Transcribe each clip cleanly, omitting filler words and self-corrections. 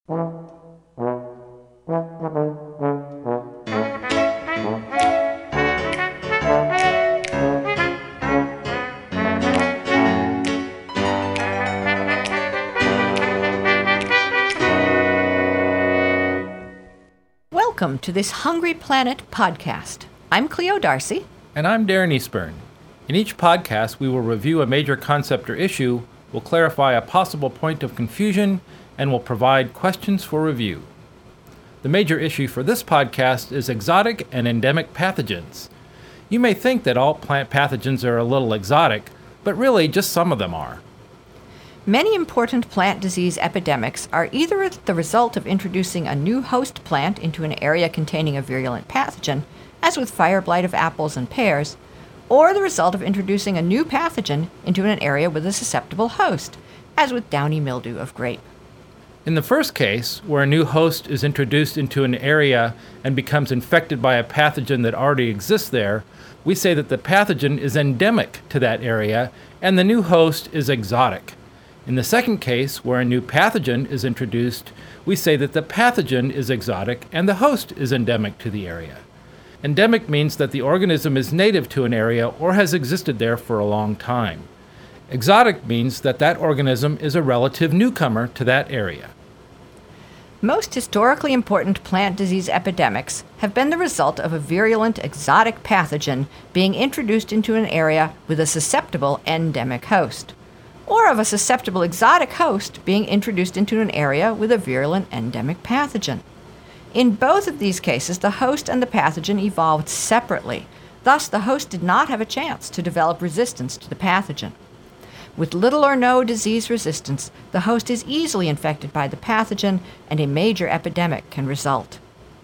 Welcome to this Hungry Planet podcast. I'm Cleo Darcy. And I'm Darren Eastburn. In each podcast, we will review a major concept or issue, will clarify a possible point of confusion, and will provide questions for review. The major issue for this podcast is exotic and endemic pathogens. You may think that all plant pathogens are a little exotic, but really just some of them are. Many important plant disease epidemics are either the result of introducing a new host plant into an area containing a virulent pathogen, as with fire blight of apples and pears, or the result of introducing a new pathogen into an area with a susceptible host, as with downy mildew of grape. In the first case, where a new host is introduced into an area and becomes infected by a pathogen that already exists there, we say that the pathogen is endemic to that area and the new host is exotic. In the second case, where a new pathogen is introduced, we say that the pathogen is exotic and the host is endemic to the area. Endemic means that the organism is native to an area or has existed there for a long time. Exotic means that that organism is a relative newcomer to that area. Most historically important plant disease epidemics have been the result of a virulent exotic pathogen being introduced into an area with a susceptible endemic host, or of a susceptible exotic host being introduced into an area with a virulent endemic pathogen. In both of these cases, the host and the pathogen evolved separately. Thus, the host did not have a chance to develop resistance to the pathogen. With little or no disease resistance, the host is easily infected by the pathogen and a major epidemic can result.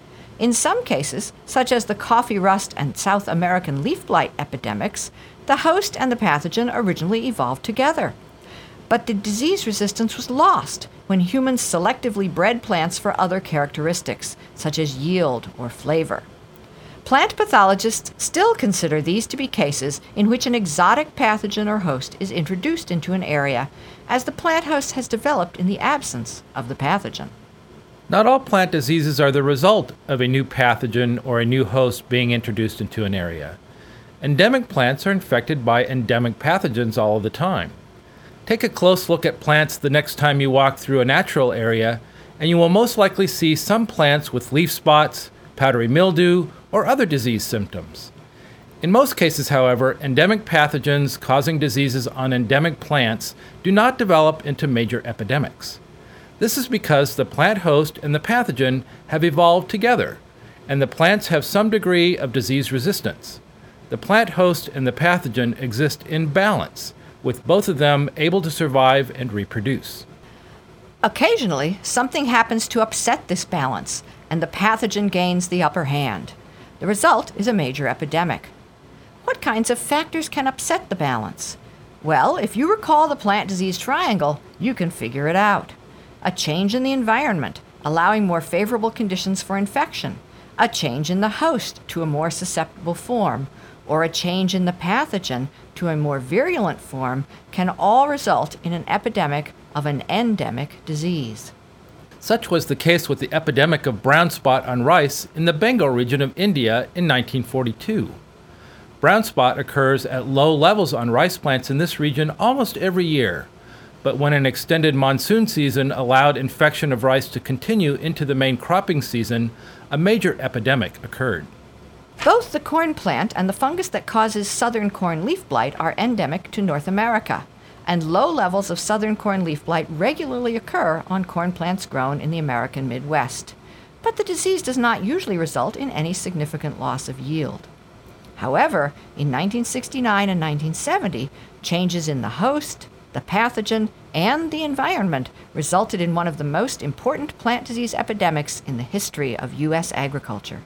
In some cases, such as the coffee rust and South American leaf blight epidemics, the host and the pathogen originally evolved together. But the disease resistance was lost when humans selectively bred plants for other characteristics, such as yield or flavor. Plant pathologists still consider these to be cases in which an exotic pathogen or host is introduced into an area, as the plant host has developed in the absence of the pathogen. Not all plant diseases are the result of a new pathogen or a new host being introduced into an area. Endemic plants are infected by endemic pathogens all of the time. Take a close look at plants the next time you walk through a natural area, and you will most likely see some plants with leaf spots, powdery mildew, or other disease symptoms. In most cases, however, endemic pathogens causing diseases on endemic plants do not develop into major epidemics. This is because the plant host and the pathogen have evolved together, and the plants have some degree of disease resistance. The plant host and the pathogen exist in balance, with both of them able to survive and reproduce. Occasionally, something happens to upset this balance, and the pathogen gains the upper hand. The result is a major epidemic. What kinds of factors can upset the balance? Well, if you recall the plant disease triangle, you can figure it out. A change in the environment, allowing more favorable conditions for infection, a change in the host to a more susceptible form, or a change in the pathogen to a more virulent form can all result in an epidemic of an endemic disease. Such was the case with the epidemic of brown spot on rice in the Bengal region of India in 1942. Brown spot occurs at low levels on rice plants in this region almost every year, but when an extended monsoon season allowed infection of rice to continue into the main cropping season, a major epidemic occurred. Both the corn plant and the fungus that causes southern corn leaf blight are endemic to North America, and low levels of southern corn leaf blight regularly occur on corn plants grown in the American Midwest. But the disease does not usually result in any significant loss of yield. However, in 1969 and 1970, changes in the host, the pathogen, and the environment resulted in one of the most important plant disease epidemics in the history of U.S. agriculture.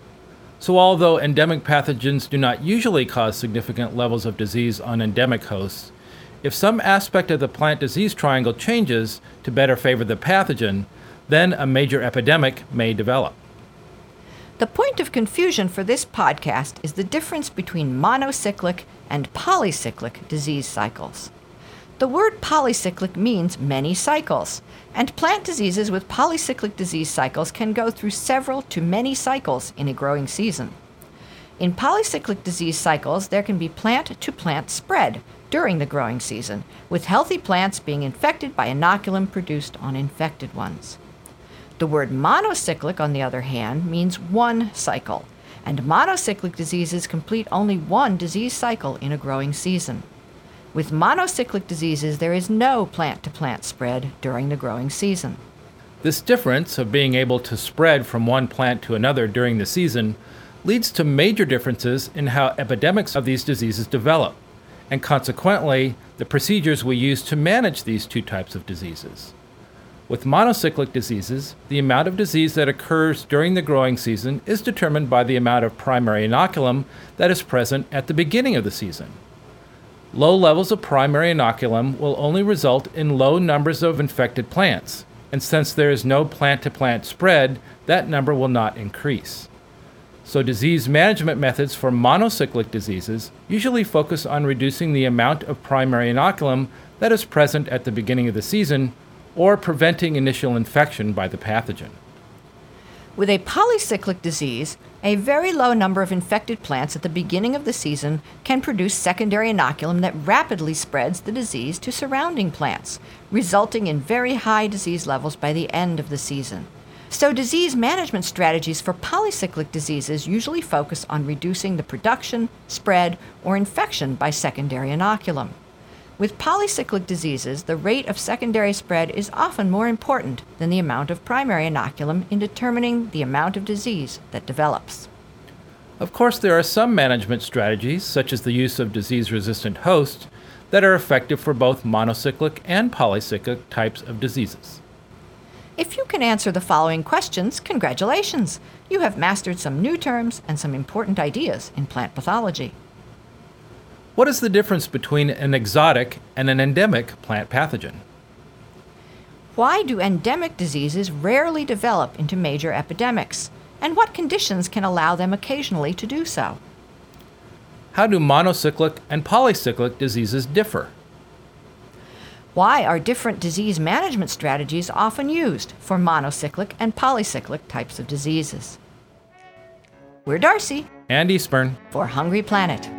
So although endemic pathogens do not usually cause significant levels of disease on endemic hosts, if some aspect of the plant disease triangle changes to better favor the pathogen, then a major epidemic may develop. The point of confusion for this podcast is the difference between monocyclic and polycyclic disease cycles. The word polycyclic means many cycles, and plant diseases with polycyclic disease cycles can go through several to many cycles in a growing season. In polycyclic disease cycles, there can be plant-to-plant spread during the growing season, with healthy plants being infected by inoculum produced on infected ones. The word monocyclic, on the other hand, means one cycle, and monocyclic diseases complete only one disease cycle in a growing season. With monocyclic diseases, there is no plant-to-plant spread during the growing season. This difference of being able to spread from one plant to another during the season leads to major differences in how epidemics of these diseases develop, and consequently, the procedures we use to manage these two types of diseases. With monocyclic diseases, the amount of disease that occurs during the growing season is determined by the amount of primary inoculum that is present at the beginning of the season. Low levels of primary inoculum will only result in low numbers of infected plants, and since there is no plant-to-plant spread, that number will not increase. So disease management methods for monocyclic diseases usually focus on reducing the amount of primary inoculum that is present at the beginning of the season, or preventing initial infection by the pathogen. With a polycyclic disease, a very low number of infected plants at the beginning of the season can produce secondary inoculum that rapidly spreads the disease to surrounding plants, resulting in very high disease levels by the end of the season. So disease management strategies for polycyclic diseases usually focus on reducing the production, spread, or infection by secondary inoculum. With polycyclic diseases, the rate of secondary spread is often more important than the amount of primary inoculum in determining the amount of disease that develops. Of course, there are some management strategies, such as the use of disease-resistant hosts, that are effective for both monocyclic and polycyclic types of diseases. If you can answer the following questions, congratulations! You have mastered some new terms and some important ideas in plant pathology. What is the difference between an exotic and an endemic plant pathogen? Why do endemic diseases rarely develop into major epidemics? And what conditions can allow them occasionally to do so? How do monocyclic and polycyclic diseases differ? Why are different disease management strategies often used for monocyclic and polycyclic types of diseases? We're Darcy And Eastburn for Hungry Planet.